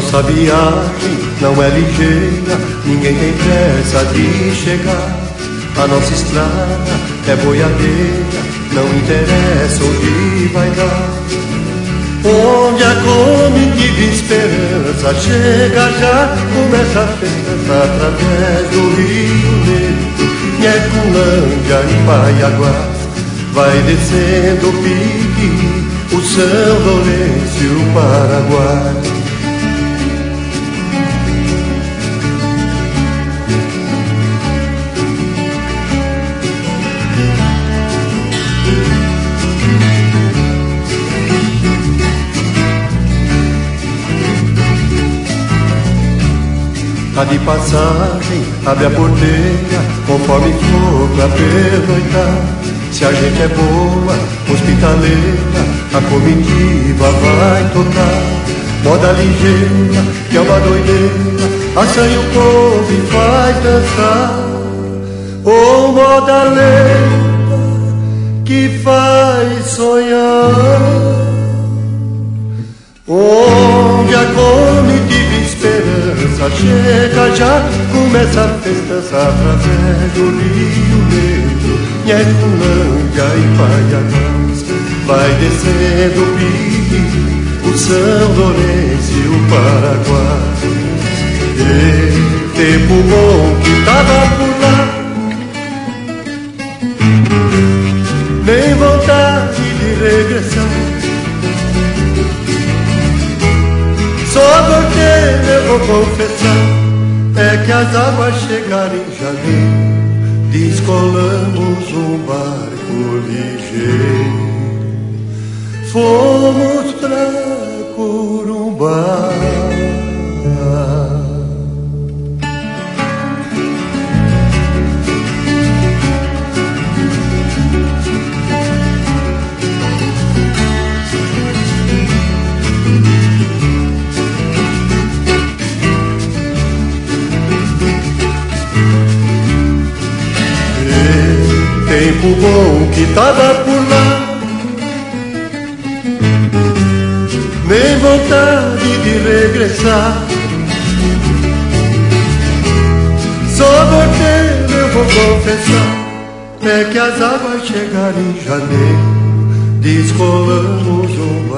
Nossa viagem não é ligeira, ninguém tem pressa de chegar. A nossa estrada é boiadeira, não interessa onde vai dar. Onde a comitiva esperança chega já, começa a festa através do Rio Negro, Nheculândia e Paiaguá. Vai descendo o Pique, o São Lourenço e o Paraguai. Tá de passagem, abre a porteira, conforme for pra pernoitar. Se a gente é boa, hospitaleira, a comitiva vai tocar. Moda ligeira, que é uma doideira, assanha o povo e faz dançar. Ô moda lenta, que faz sonhar. Onde a comitiva esperança chega já, começa a festança através do Rio Negro, Nheculândia e Paiaguás. Vai descendo o Pique, o São Lourenço e o Paraguai. E tempo bom que tava por lá, nem vontade de regressar. Só porque eu vou confessar, é que as águas chegaram em janeiro, descolamos um barco ligeiro, fomos pra Corumbá. Tempo bom que tava por lá, nem vontade de regressar. Só porque eu vou confessar, é que as águas chegaram em janeiro, descolamos um